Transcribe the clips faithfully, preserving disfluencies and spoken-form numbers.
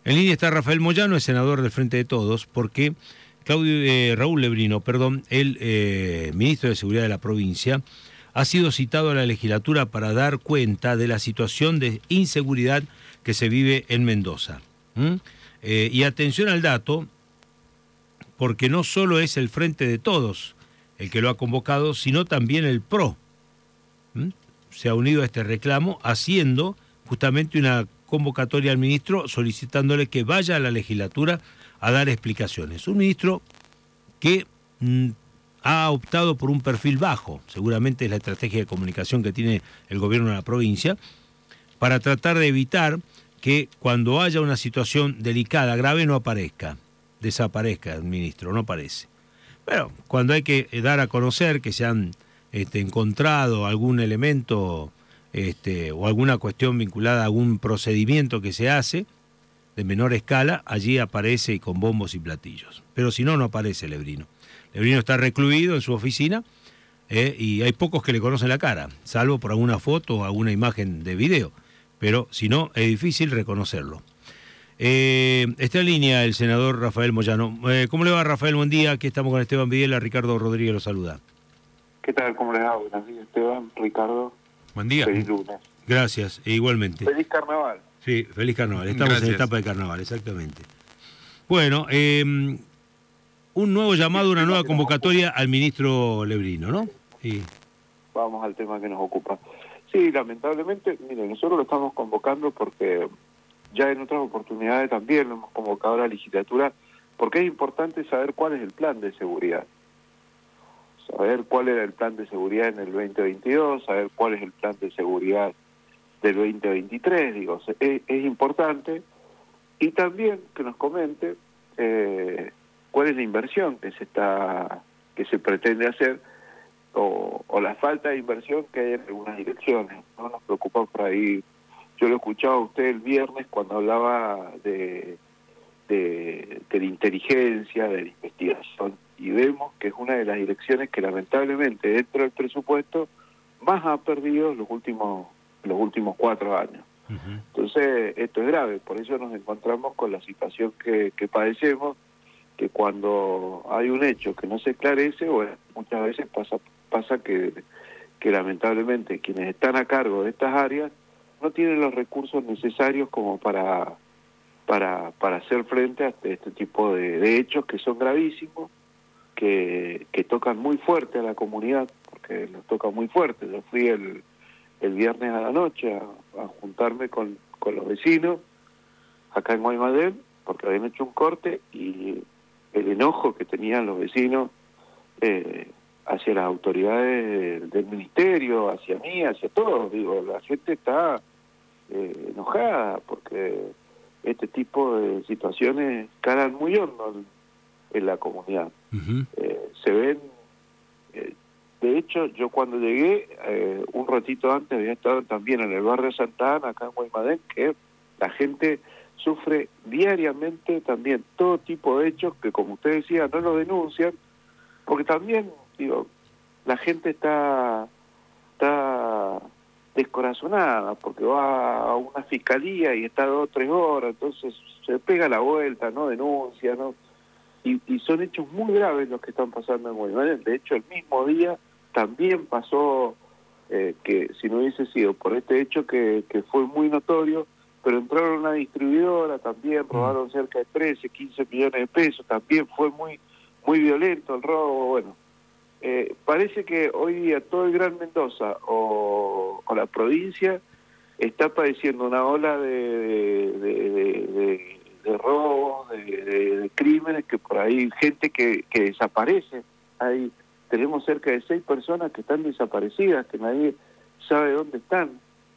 En línea está Rafael Moyano, es senador del Frente de Todos, porque Claudio, eh, Raúl Lebrino, perdón, el eh, ministro de Seguridad de la provincia, ha sido citado a la legislatura para dar cuenta de la situación de inseguridad que se vive en Mendoza. ¿Mm? Eh, y atención al dato, porque no solo es el Frente de Todos el que lo ha convocado, sino también el P R O. ¿Mm? Se ha unido a este reclamo haciendo justamente una convocatoria al ministro solicitándole que vaya a la legislatura a dar explicaciones. Un ministro que mm, ha optado por un perfil bajo, seguramente es la estrategia de comunicación que tiene el gobierno de la provincia, para tratar de evitar que cuando haya una situación delicada, grave, no aparezca, desaparezca el ministro, no aparece. Pero cuando hay que dar a conocer que se han este, encontrado algún elemento este, o alguna cuestión vinculada a algún procedimiento que se hace de menor escala, allí aparece y con bombos y platillos. Pero si no, no aparece Lebrino. Lebrino está recluido en su oficina eh, y hay pocos que le conocen la cara, salvo por alguna foto o alguna imagen de video. Pero si no, es difícil reconocerlo. Eh, está en línea el senador Rafael Moyano. Eh, ¿Cómo le va, Rafael? Buen día. Aquí estamos con Esteban Videla. Ricardo Rodríguez lo saluda. ¿Qué tal? ¿Cómo le va? Buenos días, Esteban, Ricardo. Buen día. Feliz lunes. Gracias, e igualmente. Feliz carnaval. Sí, feliz carnaval. Estamos Gracias. en etapa de carnaval, exactamente. Bueno, eh, un nuevo llamado, una nueva convocatoria al ministro Lebrino, ¿no? Sí. Vamos al tema que nos ocupa. Sí, lamentablemente, mire, nosotros lo estamos convocando porque ya en otras oportunidades también lo hemos convocado a la legislatura, porque es importante saber cuál es el plan de seguridad. Saber cuál era el plan de seguridad en el veinte veintidós, saber cuál es el plan de seguridad del veinte veintitrés, digo, es, es importante. Y también que nos comente eh, cuál es la inversión que se está que se pretende hacer o, o la falta de inversión que hay en algunas direcciones. No nos preocupa por ahí. Yo lo escuchaba a usted el viernes cuando hablaba de, de, de la inteligencia, de la investigación, y vemos que es una de las direcciones que lamentablemente dentro del presupuesto más ha perdido los últimos los últimos cuatro años. Uh-huh. Entonces, esto es grave, por eso nos encontramos con la situación que, que padecemos, que cuando hay un hecho que no se esclarece, bueno, muchas veces pasa pasa que, que lamentablemente quienes están a cargo de estas áreas no tienen los recursos necesarios como para para para hacer frente a este, este tipo de, de hechos que son gravísimos, que, que tocan muy fuerte a la comunidad, porque los toca muy fuerte. Yo fui el el viernes a la noche a, a juntarme con, con los vecinos acá en Guaymallén, porque habían hecho un corte y el enojo que tenían los vecinos eh, hacia las autoridades del, del ministerio, hacia mí, hacia todos, digo, la gente está eh, enojada porque este tipo de situaciones calan muy hondo en, en la comunidad. Uh-huh. eh, se ven eh, De hecho, yo cuando llegué, eh, un ratito antes había estado también en el barrio Santa Ana, acá en Guaymallén, que la gente sufre diariamente también todo tipo de hechos que, como usted decía, no lo denuncian, porque también, digo, la gente está, está descorazonada, porque va a una fiscalía y está dos o tres horas, entonces se pega la vuelta, no denuncia, no y, y son hechos muy graves los que están pasando en Guaymallén. De hecho, el mismo día también pasó eh, que si no hubiese sido por este hecho que, que fue muy notorio, pero entraron a una distribuidora, también robaron cerca de trece, quince millones de pesos, también fue muy muy violento el robo. Bueno, eh, parece que hoy día todo el Gran Mendoza o, o la provincia está padeciendo una ola de, de, de, de, de, de robos, de, de, de crímenes, que por ahí gente que, que desaparece. Hay Tenemos cerca de seis personas que están desaparecidas, que nadie sabe dónde están.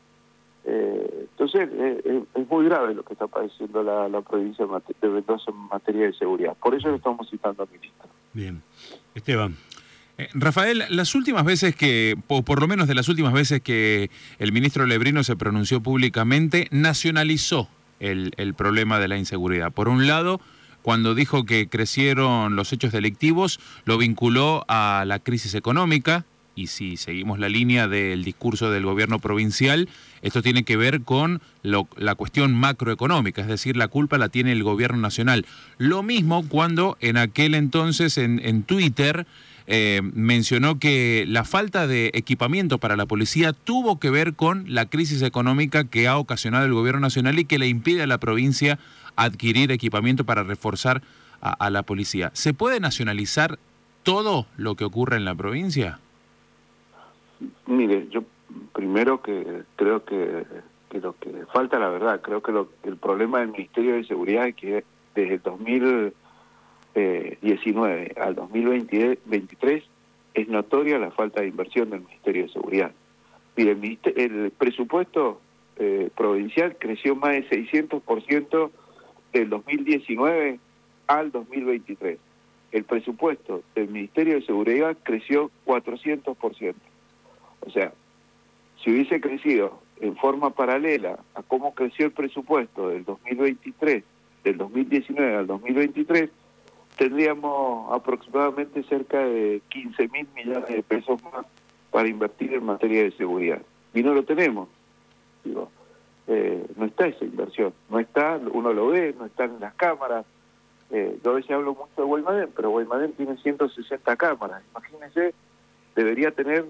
Eh, entonces, eh, es muy grave lo que está padeciendo la, la provincia de Mendoza en materia de seguridad. Por eso lo estamos citando al ministro. Bien. Esteban. Eh, Rafael, las últimas veces que, o por lo menos de las últimas veces que el ministro Lebrino se pronunció públicamente, nacionalizó el, el problema de la inseguridad. Por un lado, cuando dijo que crecieron los hechos delictivos, lo vinculó a la crisis económica, y si seguimos la línea del discurso del gobierno provincial, esto tiene que ver con lo, la cuestión macroeconómica, es decir, la culpa la tiene el gobierno nacional. Lo mismo cuando en aquel entonces en, en Twitter eh, mencionó que la falta de equipamiento para la policía tuvo que ver con la crisis económica que ha ocasionado el gobierno nacional y que le impide a la provincia adquirir equipamiento para reforzar a, a la policía. ¿Se puede nacionalizar todo lo que ocurre en la provincia? Mire, yo primero que creo que, que lo que falta, la verdad, creo que lo, el problema del Ministerio de Seguridad es que desde el dos mil diecinueve al dos mil veintitrés es notoria la falta de inversión del Ministerio de Seguridad. Mire, el, el presupuesto eh, provincial creció más de seiscientos por ciento del dos mil diecinueve al dos mil veintitrés. El presupuesto del Ministerio de Seguridad creció cuatrocientos por ciento. O sea, si hubiese crecido en forma paralela a cómo creció el presupuesto del dos mil veintitrés, del dos mil diecinueve al dos mil veintitrés, tendríamos aproximadamente cerca de quince mil millones de pesos más para invertir en materia de seguridad. Y no lo tenemos. Digo, eh, no está esa inversión. No está, uno lo ve, no están en las cámaras. Eh, yo a veces hablo mucho de Guaymallén, pero Guaymallén tiene ciento sesenta cámaras. Imagínense, debería tener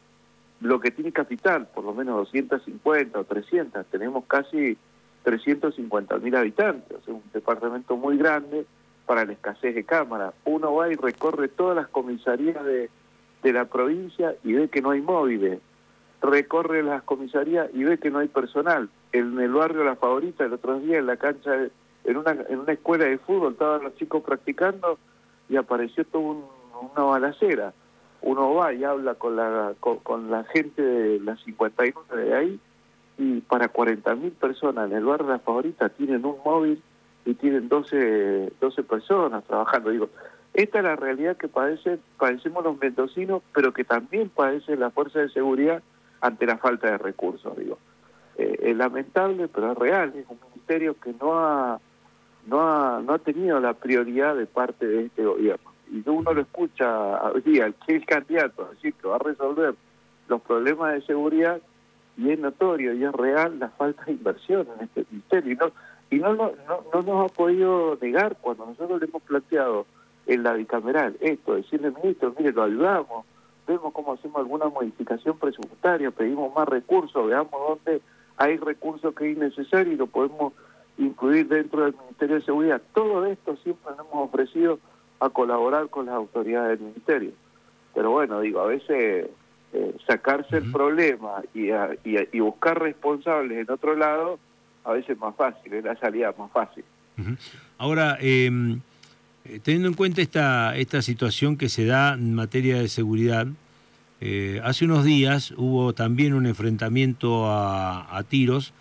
lo que tiene Capital, por lo menos doscientas cincuenta o trescientas. Tenemos casi trescientos cincuenta mil habitantes, o sea, un departamento muy grande para la escasez de cámaras. Uno va y recorre todas las comisarías de, de la provincia y ve que no hay móviles. Recorre las comisarías y ve que no hay personal. En el barrio La Favorita, el otro día en la cancha, de, en una en una escuela de fútbol, estaban los chicos practicando y apareció toda un, una balacera. Uno va y habla con la con, con la gente de las cincuenta y nueve de ahí, y para cuarenta mil personas en el barrio La Favorita tienen un móvil y tienen doce, doce personas trabajando. Digo, esta es la realidad que padece, padecemos los mendocinos, pero que también padece la fuerza de seguridad ante la falta de recursos. Digo, eh, es lamentable, pero es real. Es un ministerio que no ha, no ha, no ha tenido la prioridad de parte de este gobierno. Y uno lo escucha hoy día, el que es candidato, decir que va a resolver los problemas de seguridad, y es notorio y es real la falta de inversión en este ministerio. Y no, y no, no, no, no nos ha podido negar cuando nosotros le hemos planteado en la bicameral esto, decirle, ministro, mire, lo ayudamos, vemos cómo hacemos alguna modificación presupuestaria, pedimos más recursos, veamos dónde hay recursos que es innecesario y lo podemos incluir dentro del Ministerio de Seguridad. Todo esto siempre nos hemos ofrecido a colaborar con las autoridades del ministerio. Pero bueno, digo, a veces eh, sacarse uh-huh. el problema y, a, y, a, y buscar responsables en otro lado, a veces es más fácil, es la salida más fácil. Uh-huh. Ahora, eh, teniendo en cuenta esta, esta situación que se da en materia de seguridad, eh, hace unos días hubo también un enfrentamiento a, a tiros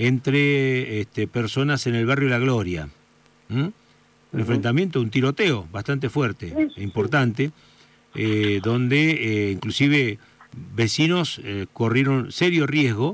entre este, personas en el barrio La Gloria. ¿Mm? Un uh-huh. enfrentamiento, un tiroteo bastante fuerte e importante, eh, donde eh, inclusive vecinos eh, corrieron serio riesgo.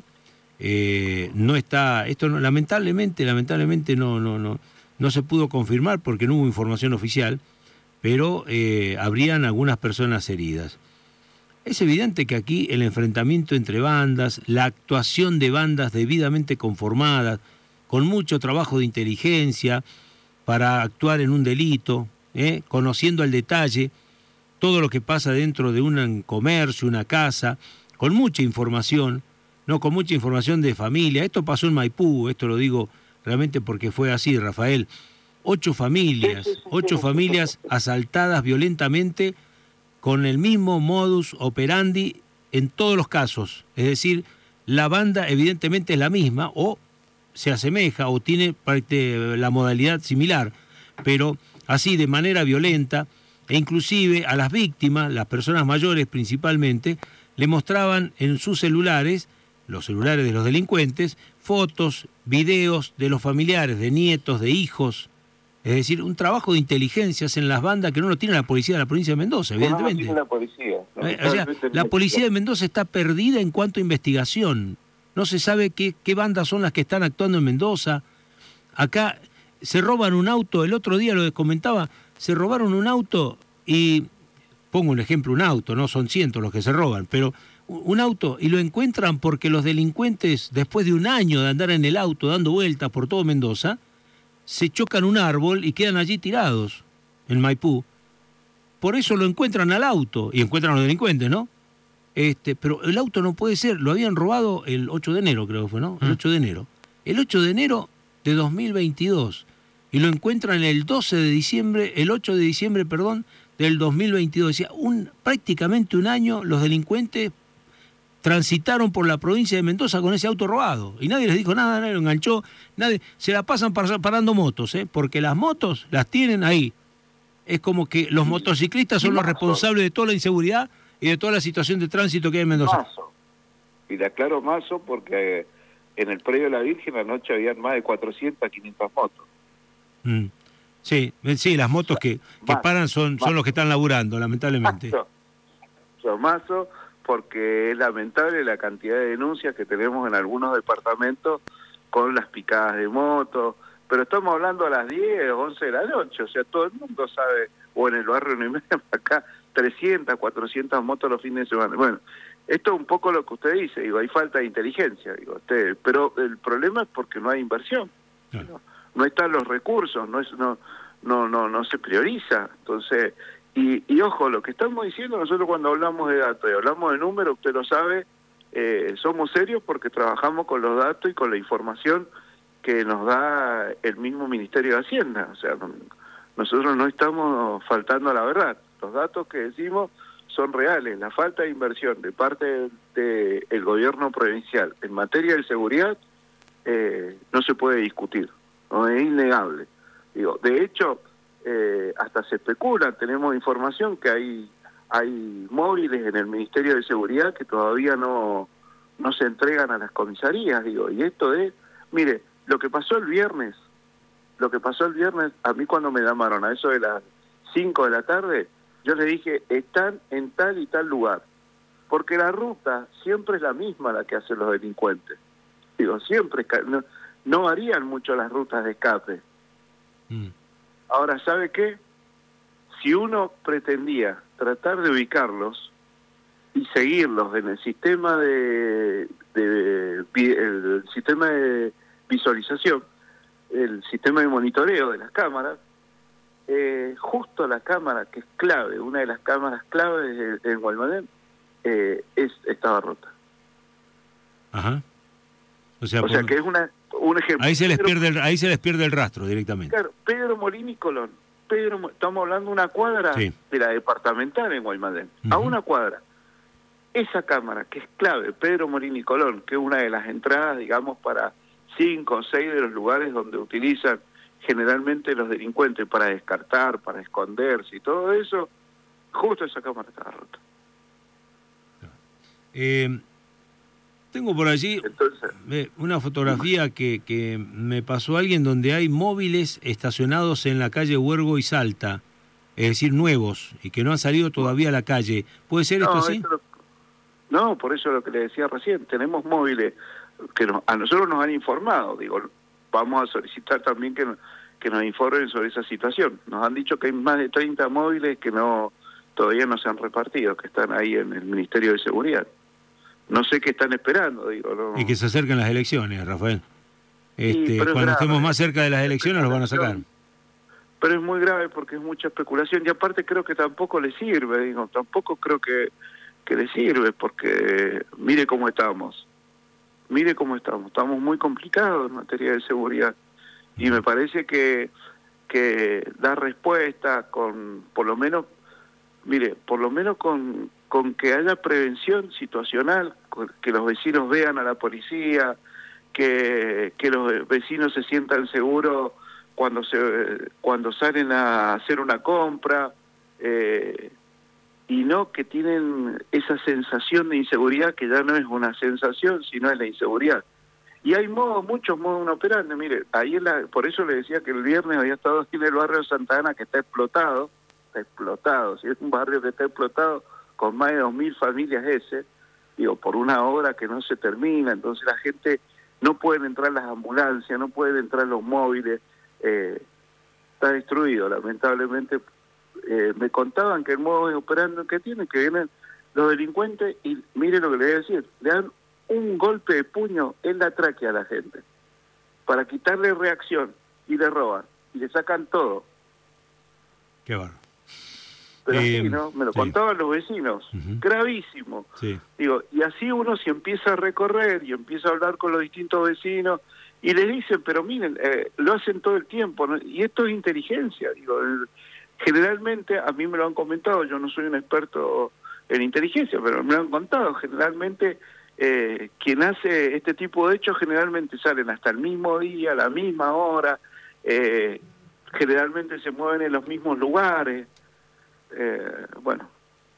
Eh, no está, esto no, lamentablemente, lamentablemente no, no, no, no se pudo confirmar porque no hubo información oficial, pero eh, habrían algunas personas heridas. Es evidente que aquí el enfrentamiento entre bandas, la actuación de bandas debidamente conformadas, con mucho trabajo de inteligencia, para actuar en un delito, ¿eh? conociendo al detalle todo lo que pasa dentro de un comercio, una casa, con mucha información, no con mucha información de familia. Esto pasó en Maipú, esto lo digo realmente porque fue así, Rafael. Ocho familias, ocho familias asaltadas violentamente con el mismo modus operandi en todos los casos. Es decir, la banda evidentemente es la misma o se asemeja o tiene la modalidad similar, pero así de manera violenta, e inclusive a las víctimas, las personas mayores principalmente, le mostraban en sus celulares, los celulares de los delincuentes, fotos, videos de los familiares, de nietos, de hijos. Es decir, un trabajo de inteligencias en las bandas que no lo tiene la policía de la provincia de Mendoza, evidentemente. No, no tiene la policía. No, eh, o sea, la policía de Mendoza está perdida en cuanto a investigación. No se sabe qué, qué bandas son las que están actuando en Mendoza. Acá se roban un auto, el otro día lo comentaba, se robaron un auto y pongo un ejemplo, un auto, no son cientos los que se roban, pero un auto y lo encuentran porque los delincuentes, después de un año de andar en el auto dando vueltas por todo Mendoza, se chocan un árbol y quedan allí tirados en Maipú. Por eso lo encuentran al auto y encuentran a los delincuentes, ¿no? Este, pero el auto no puede ser, lo habían robado el ocho de enero, creo que fue, ¿no? El ocho de enero. El ocho de enero de dos mil veintidós. Y lo encuentran el doce de diciembre, el ocho de diciembre, perdón, del dos mil veintidós. Decía, un, prácticamente un año los delincuentes transitaron por la provincia de Mendoza con ese auto robado. Y nadie les dijo nada, nadie lo enganchó, nadie. Se la pasan parando motos, ¿eh? Porque las motos las tienen ahí. Es como que los motociclistas son los responsables de toda la inseguridad y de toda la situación de tránsito que hay en Mendoza. Mazo. Y le aclaro Mazo porque en el predio de la Virgen anoche habían más de cuatrocientas, quinientas motos. Mm. Sí, sí, las motos que, que Mazo, paran son, son los que están laburando, lamentablemente. Mazo. Son Mazo porque es lamentable la cantidad de denuncias que tenemos en algunos departamentos con las picadas de motos. Pero estamos hablando a las diez, once de la noche, o sea, todo el mundo sabe, o en el barrio Nimes, acá trescientas, cuatrocientas motos los fines de semana. Bueno, esto es un poco lo que usted dice, digo, hay falta de inteligencia, digo, usted, pero el problema es porque no hay inversión, claro. no, no están los recursos, no es, no, no, no, no se prioriza, entonces, y, y ojo, lo que estamos diciendo nosotros cuando hablamos de datos y hablamos de números, usted lo sabe, eh, somos serios porque trabajamos con los datos y con la información que nos da el mismo Ministerio de Hacienda. O sea, no, nosotros no estamos faltando a la verdad. Los datos que decimos son reales. La falta de inversión de parte del de, de gobierno provincial en materia de seguridad eh, no se puede discutir, no es innegable. Digo, de hecho, eh, hasta se especula, tenemos información que hay hay móviles en el Ministerio de Seguridad que todavía no, no se entregan a las comisarías, digo, y esto es, mire, lo que pasó el viernes, lo que pasó el viernes, a mí cuando me llamaron a eso de las cinco de la tarde, yo les dije, están en tal y tal lugar, porque la ruta siempre es la misma la que hacen los delincuentes. Digo, siempre, no, no varían mucho las rutas de escape. Mm. Ahora, ¿sabe qué? Si uno pretendía tratar de ubicarlos y seguirlos en el sistema de, de, de el sistema de visualización, el sistema de monitoreo de las cámaras, eh, justo la cámara que es clave, una de las cámaras claves en Guaymallén, eh, es, estaba rota. Ajá. O sea, o por... sea que es una, un ejemplo. Ahí se les Pedro, pierde el, ahí se les pierde el rastro directamente. Claro, Pedro Molina y Colón. Pedro, estamos hablando de una cuadra sí. de la departamental en Guaymallén, uh-huh. a una cuadra. Esa cámara que es clave, Pedro Molina y Colón, que es una de las entradas, digamos, para cinco o seis de los lugares donde utilizan generalmente los delincuentes para descartar, para esconderse y todo eso, justo esa cámara estaba rota. Eh, tengo por allí Entonces, eh, una fotografía que, que me pasó alguien donde hay móviles estacionados en la calle Huergo y Salta, es decir, nuevos, y que no han salido todavía a la calle. ¿Puede ser no, esto así? Esto lo, no, por eso lo que le decía recién, tenemos móviles que nos, a nosotros nos han informado, digo, vamos a solicitar también que, que nos informen sobre esa situación. Nos han dicho que hay más de treinta móviles que no todavía no se han repartido, que están ahí en el Ministerio de Seguridad. No sé qué están esperando, digo. No. Y que se acerquen las elecciones, Rafael. Este, sí, cuando grave, estemos más cerca de las elecciones los van a sacar. Pero es muy grave porque es mucha especulación y aparte creo que tampoco le sirve, digo, tampoco creo que, que le sirve porque mire cómo estamos. Mire cómo estamos, estamos muy complicados en materia de seguridad y me parece que que dar respuesta con, por lo menos, mire, por lo menos con, con que haya prevención situacional, que los vecinos vean a la policía, que, que los vecinos se sientan seguros cuando se cuando salen a hacer una compra, eh, y no que tienen esa sensación de inseguridad que ya no es una sensación, sino es la inseguridad. Y hay modos, muchos modos operantes. Mire, ahí en la, por eso le decía que el viernes había estado aquí en el barrio de Santa Ana, que está explotado, está explotado, si es un barrio que está explotado con más de dos mil familias ese, digo, por una obra que no se termina, entonces la gente no puede entrar las ambulancias, no pueden entrar los móviles, eh, está destruido, lamentablemente eh, me contaban que el modo de operando que tienen, que vienen los delincuentes y mire lo que le voy a decir, le dan un golpe de puño en la tráquea a la gente para quitarle reacción y le roban y le sacan todo. Qué barro. Pero eh, así, ¿no? Me lo sí. contaban los vecinos. Uh-huh. Gravísimo. Sí. Digo, y así uno se empieza a recorrer y empieza a hablar con los distintos vecinos y les dicen, pero miren, eh, lo hacen todo el tiempo, ¿no? Y esto es inteligencia. Digo, el, generalmente, a mí me lo han comentado, yo no soy un experto en inteligencia, pero me lo han contado, generalmente eh, quien hace este tipo de hechos generalmente salen hasta el mismo día, a la misma hora, eh, generalmente se mueven en los mismos lugares. Eh, bueno,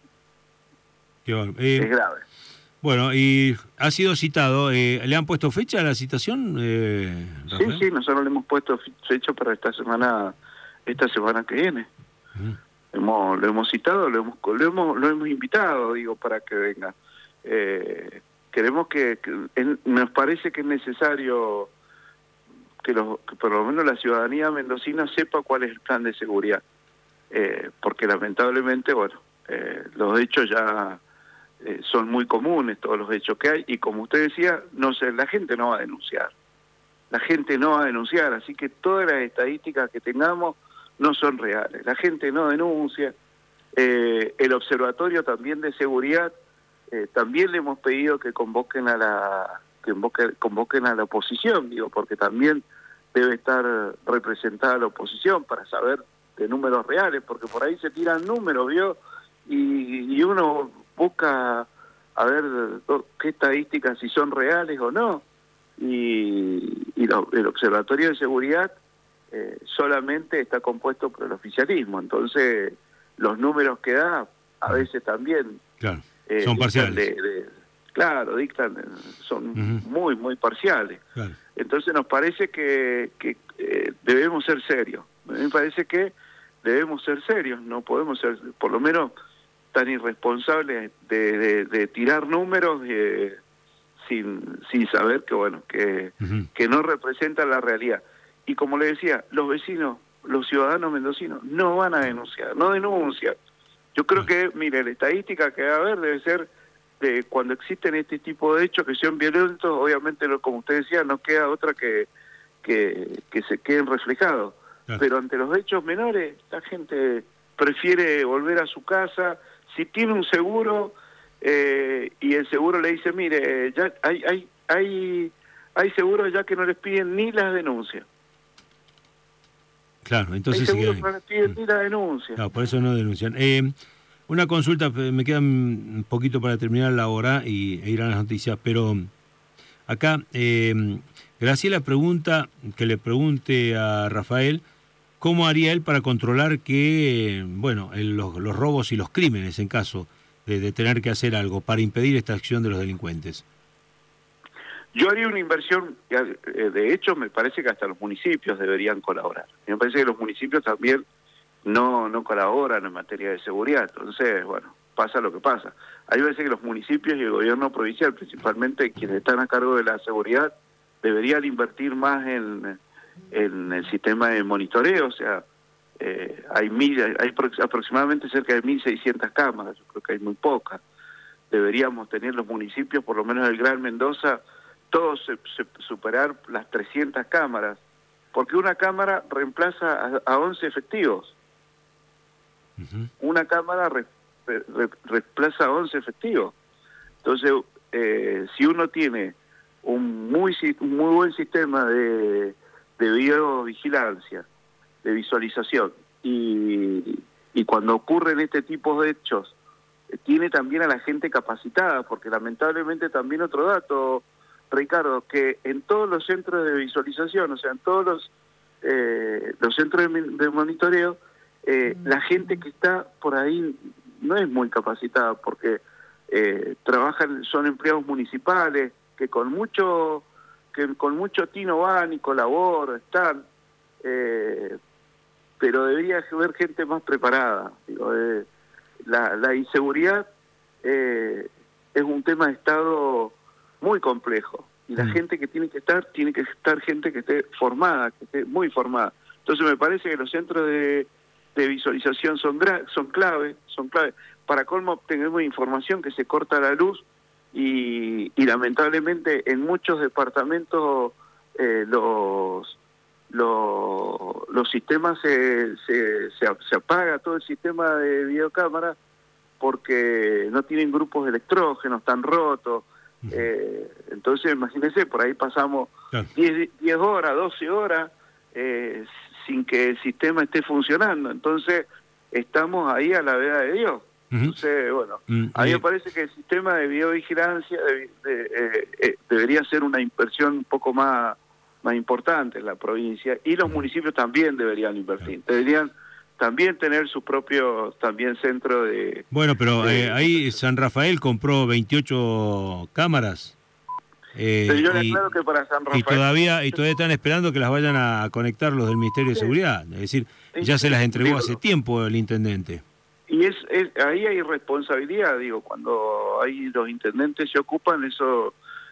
bueno eh, es grave. Bueno, y ha sido citado, eh, ¿le han puesto fecha a la citación? Eh, sí, sí, nosotros le hemos puesto fecha para esta semana, esta semana que viene. Uh-huh. Hemos, lo hemos citado, lo hemos, lo hemos, lo hemos invitado, digo, para que venga. Eh, queremos que, que en, nos parece que es necesario que, los, que por lo menos la ciudadanía mendocina sepa cuál es el plan de seguridad. Eh, porque lamentablemente, bueno, eh, los hechos ya eh, son muy comunes, todos los hechos que hay, y como usted decía, no sé, la gente no va a denunciar, la gente no va a denunciar, así que todas las estadísticas que tengamos no son reales, la gente no denuncia. Eh, el observatorio también de seguridad, eh, también le hemos pedido que convoquen a la que convoquen, convoquen a la oposición, digo, porque también debe estar representada la oposición para saber de números reales, porque por ahí se tiran números, ¿vio? Y, y uno busca a ver qué estadísticas, si son reales o no, y, y lo, el Observatorio de Seguridad eh, solamente está compuesto por el oficialismo, entonces los números que da a veces también claro, eh, son parciales. De, de, claro, dictan, son uh-huh. muy, muy parciales. Claro. Entonces nos parece que, que eh, debemos ser serios. A mí me parece que debemos ser serios, no podemos ser, por lo menos, tan irresponsables de, de, de tirar números eh, sin sin saber que, bueno, que, uh-huh. que no representan la realidad. Y como le decía, los vecinos, los ciudadanos mendocinos, no van a denunciar, no denuncian. Yo creo uh-huh. que, mire, la estadística que va a haber debe ser de cuando existen este tipo de hechos que sean violentos, obviamente, como usted decía, no queda otra que, que, que se queden reflejados. Claro. Pero ante los hechos menores, la gente prefiere volver a su casa. Si tiene un seguro eh, y el seguro le dice, mire, ya hay hay hay hay seguros ya que no les piden ni las denuncias. Claro, entonces hay seguros que no les piden ni la denuncia. Claro, por eso no denuncian. Eh, una consulta, me queda un poquito para terminar la hora y e ir a las noticias, pero acá eh, Graciela pregunta, que le pregunte a Rafael, ¿cómo haría él para controlar que, bueno, el, los, los robos y los crímenes en caso de, de tener que hacer algo para impedir esta acción de los delincuentes? Yo haría una inversión, de hecho me parece que hasta los municipios deberían colaborar. Me parece que los municipios también no, no colaboran en materia de seguridad, entonces, bueno, pasa lo que pasa. Hay veces que los municipios y el gobierno provincial, principalmente quienes están a cargo de la seguridad, deberían invertir más en... en el sistema de monitoreo, o sea, eh, hay mil, hay aproximadamente cerca de mil seiscientas cámaras, yo creo que hay muy pocas. Deberíamos tener los municipios, por lo menos el Gran Mendoza, todos se, se, superar las trescientas cámaras, porque una cámara reemplaza a, a once efectivos. Uh-huh. Una cámara re, re, reemplaza a once efectivos. Entonces, eh, si uno tiene un muy, un muy buen sistema de de videovigilancia, de visualización, y, y cuando ocurren este tipo de hechos, eh, tiene también a la gente capacitada, porque lamentablemente también otro dato, Ricardo, que en todos los centros de visualización, o sea, en todos los, eh, los centros de, de monitoreo, eh, mm. la gente que está por ahí no es muy capacitada, porque eh, trabajan, son empleados municipales, que con mucho... que con mucho tino van y colaboran, están, eh, pero debería haber gente más preparada. Digo, eh, la, la inseguridad eh, es un tema de Estado muy complejo, y la mm. gente que tiene que estar, tiene que estar gente que esté formada, que esté muy formada. Entonces me parece que los centros de, de visualización son, son clave, son clave. Para colmo tenemos información que se corta la luz y, y lamentablemente en muchos departamentos eh, los, los los sistemas se, se, se, se apaga todo el sistema de videocámara porque no tienen grupos de electrógenos, están rotos. Uh-huh. eh, entonces imagínense, por ahí pasamos claro. diez horas, doce horas eh, sin que el sistema esté funcionando, entonces estamos ahí a la veda de Dios. Uh-huh. Entonces, bueno, uh-huh. a mí me parece que el sistema de videovigilancia de, de, eh, eh, debería ser una inversión un poco más, más importante en la provincia, y los uh-huh. municipios también deberían invertir, uh-huh. deberían también tener su propio también centro de... Bueno, pero de, eh, ahí San Rafael compró veintiocho cámaras. Eh, pero yo le y, aclaro que para San Rafael... Y todavía, y todavía están esperando que las vayan a conectar los del Ministerio de Seguridad. Es decir, ya se las entregó hace tiempo el intendente. Y es, es ahí hay responsabilidad, digo, cuando hay los intendentes se ocupan, eso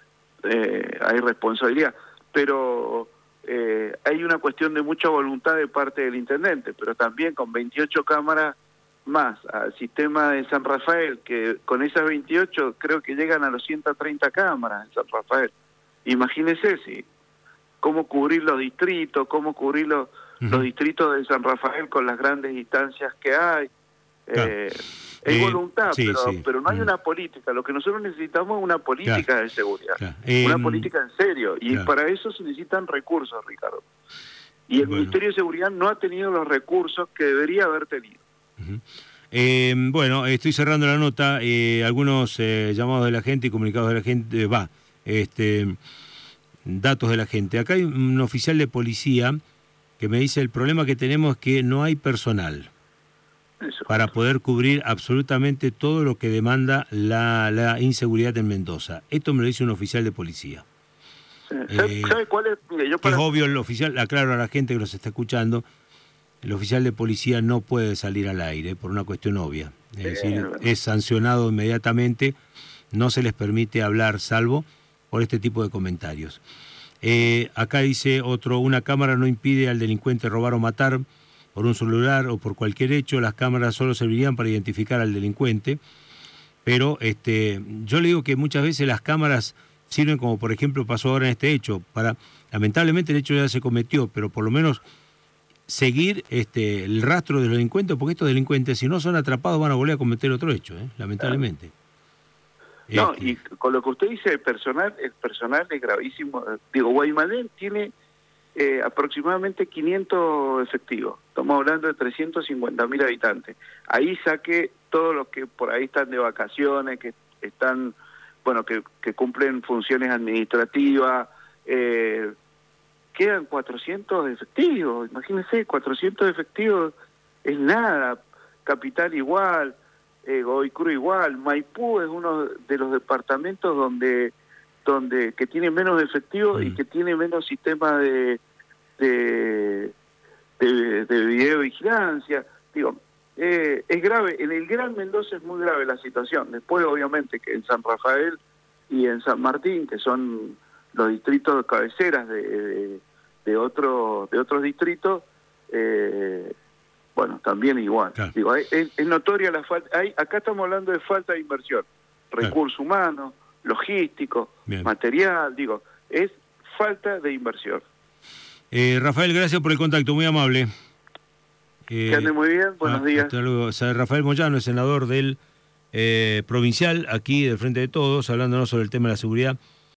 eh, hay responsabilidad. Pero... Eh, hay una cuestión de mucha voluntad de parte del intendente, pero también con veintiocho cámaras más al sistema de San Rafael, que con esas veintiocho creo que llegan a los ciento treinta cámaras en San Rafael. Imagínese si cómo cubrir los distritos, cómo cubrir los, uh-huh. los distritos de San Rafael con las grandes distancias que hay. Claro. Eh, es eh, voluntad, sí, pero, sí. pero no hay una política. Lo que nosotros necesitamos es una política claro. de seguridad, claro. eh, una política en serio. Y claro. para eso se necesitan recursos, Ricardo. Y el bueno. Ministerio de Seguridad no ha tenido los recursos que debería haber tenido. Uh-huh. eh, bueno, estoy cerrando la nota. Eh, algunos eh, llamados de la gente y comunicados de la gente, va, este, datos de la gente. Acá hay un oficial de policía que me dice el problema que tenemos es que no hay personal. Eso. Para poder cubrir absolutamente todo lo que demanda la, la inseguridad en Mendoza. Esto me lo dice un oficial de policía. ¿Sabe, eh, ¿sabe cuál es? Mire, yo para... Es obvio, el oficial, aclaro a la gente que nos está escuchando, el oficial de policía no puede salir al aire por una cuestión obvia. Es eh, decir, bueno. es sancionado inmediatamente, no se les permite hablar salvo por este tipo de comentarios. Eh, acá dice otro, una cámara no impide al delincuente robar o matar por un celular o por cualquier hecho, las cámaras solo servirían para identificar al delincuente, pero este, yo le digo que muchas veces las cámaras sirven como, por ejemplo, pasó ahora en este hecho, para, lamentablemente el hecho ya se cometió, pero por lo menos seguir este, el rastro de los delincuentes, porque estos delincuentes, si no son atrapados, van a volver a cometer otro hecho, ¿eh? lamentablemente. No, este... y con lo que usted dice, el personal, el personal es gravísimo. Digo, Guaymallén tiene... Eh, aproximadamente quinientos efectivos, estamos hablando de trescientos cincuenta mil habitantes. Ahí saqué todos los que por ahí están de vacaciones, que están, bueno, que, que cumplen funciones administrativas, eh, quedan cuatrocientos efectivos, imagínense, cuatrocientos efectivos es nada, Capital igual, eh, Godoy Cruz igual, Maipú es uno de los departamentos donde donde que tiene menos efectivos mm. y que tiene menos sistema de de, de, de videovigilancia. Digo, eh, es grave, en el Gran Mendoza es muy grave la situación. Después, obviamente, que en San Rafael y en San Martín, que son los distritos de cabeceras de, de, de, otro, de otros distritos, eh, bueno, también igual. Claro. Digo, es, es notoria la falta. Hay, acá estamos hablando de falta de inversión, recursos claro. humanos, logístico, Bien. material, digo, es falta de inversión. Eh, Rafael, gracias por el contacto, muy amable. Eh, que ande muy bien, buenos ah, días. Hasta luego. O sea, Rafael Moyano es senador del eh, provincial, aquí del Frente de Todos, hablándonos sobre el tema de la seguridad.